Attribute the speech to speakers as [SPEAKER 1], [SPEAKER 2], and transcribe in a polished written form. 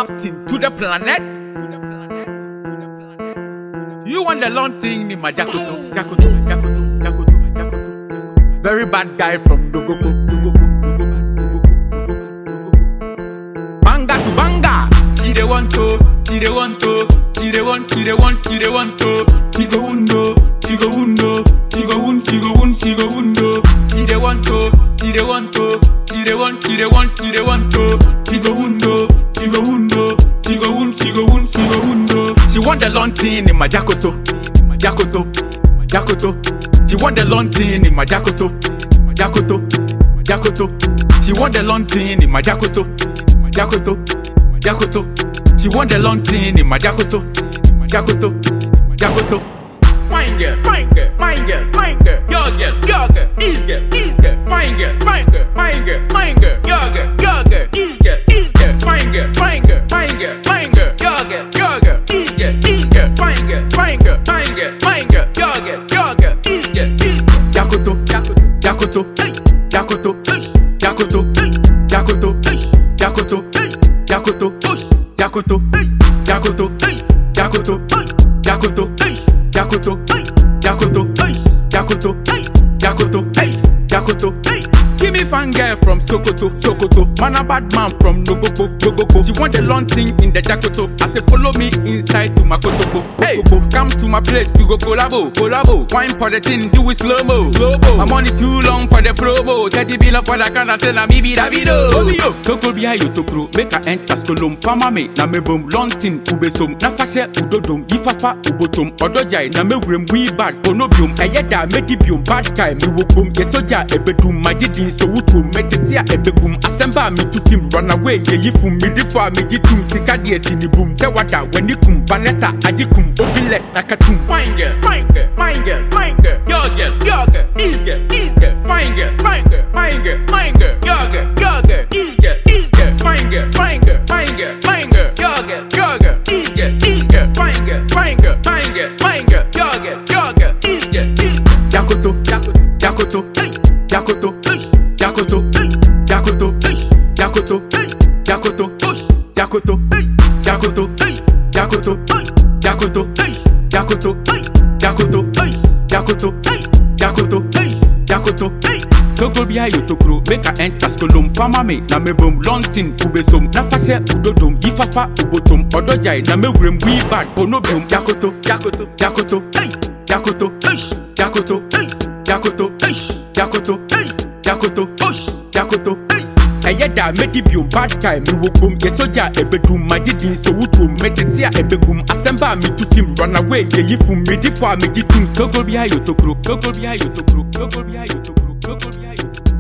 [SPEAKER 1] captain to the planet. You want the long thing in my Jakoto. Very bad guy from Dogoko. Banga to banga. She the one to. She go undo. She the one to. She the one to. She want the long thing in my Jakoto. She want the long thing in my Jakoto. She want the long thing in my Jakoto. She want the long thing in my Jakoto. Fine girl, your girl, this girl, fine girl, your girl, this girl, fine girl, your girl, this girl, fine girl, your girl, this girl. Jakoto. Give me fan girl from Sokoto. Man a bad man from Nogoko. She want the long thing in the Jakoto. I say follow me inside to my Kotoko. Hey, come to my place, we go collabo. Wine for the thing, do it slow-mo. My money too long for the promo. 30 billion for the kind of say na me be Davido. Toko behind you tokro, make a enter skolom. Fama me, na me boom, long thing, ubesom. Na fashe udodom, ifafa ubotom. Odojai, na me wrem we bad, onobium. Ayeda, medibium, bad guy, me wokum. Yesoja, ebedum, majidi. So wutum metetia ebegum asemba me to him run away ye yifum me difa me jitum sikadie tinibum se wada wenikum Vanessa ajikum obiles nakatum fine girl your girl this girl fine girl your girl this girl fine girl your girl this girl fine girl your girl this girl Jakoto Toko behind you tokro, make a enter skolom. Fama me, na me boom, long thing, ubesom. Na fashe udodom, ifafa ubotom. Odojai, na me wrem we bad, onobium. Jakoto. Ayeda medibium bad guy me wokum yesoja ebedum majidi so wutum metetia ebegum asemba me to him run away ye yifum me difa me jitum Toko behind you tokro